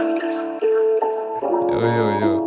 یو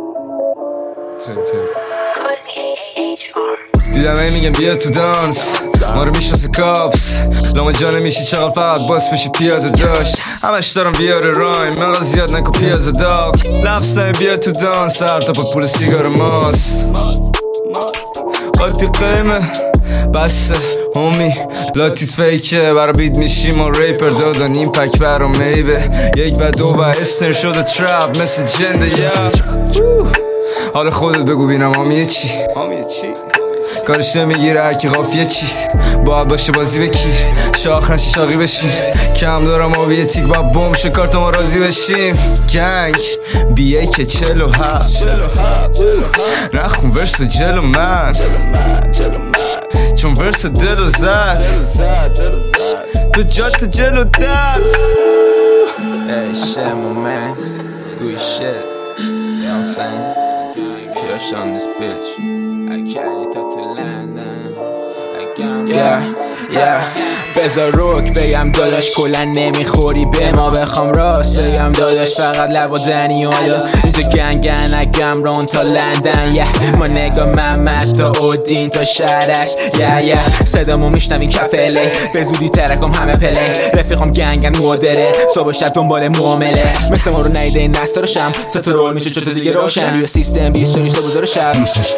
دیدم ای میگم بیا تو دانس ما رو میشناسه کاپس لاما جا نمیشی چقدر فقط باس بشی پیاده داشت همش دارم بیاره رایم مقدر زیاد نکن پیازه داغ لفظه بیا تو دانس هر تا پول سیگار ماست قاطی قیمه بسه همی لاتیت فیکه برا بیت میشیم و ریپر دادن این پک برا میبه 1 و 2 و استر شده تراب مثل جنده یا حال خودت بگو بینم آمیه چی کارش نمیگیره هرکی قافیه چیز باید باشه بازی بکیر شاخ نشی شاقی بشین کم دارم آبیه تیک باید بوم شه کارت ما راضی بشیم گنگ بیایی که 47 نخون ورس جلو من چون ورس دلو زد تو جات جلو در Hey shit my man, good shit, you know what I'm saying? Push on this bitch, I carry it to London, I can't yeah بذار روک بگم داداش کلا نمیخوری به ما بخوام راست بگم داداش فقط لب و دنی حالا اینجا گنگن اگم رون تا لندن ما نگاه محمد تا اودین تا شرک صدامو میشنوین کفله به زودی ترکم همه پله رفیقم گنگن مدره صبح شب دنبال معامله مثل ما رو نیده این دستا رو شم ستا رول میشه چطور دیگه روشن روی سیستم 20 تا نیستا بذار شب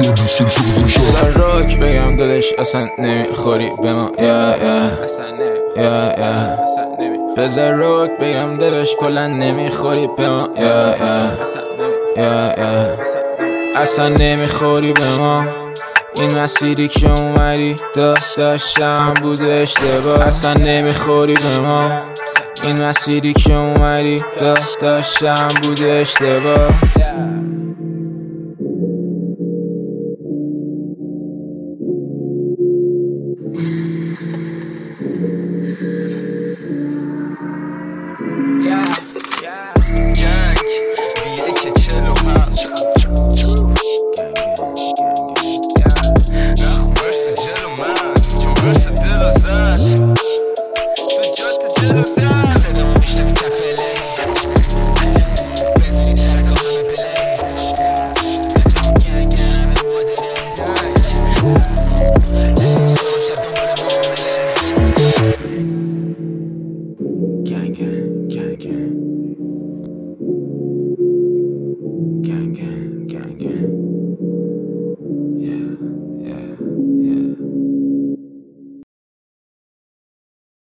روک بگم داداش اصلا نمیخوری به ما بذار روک بگم داداش کلا نمیخوری به ما اصلا نمیخوری به ما این مسیری که اومدی داشتم بوده اشتباه اصلا نمیخوری به ما این مسیری که اومدی داشتم بوده اشتباه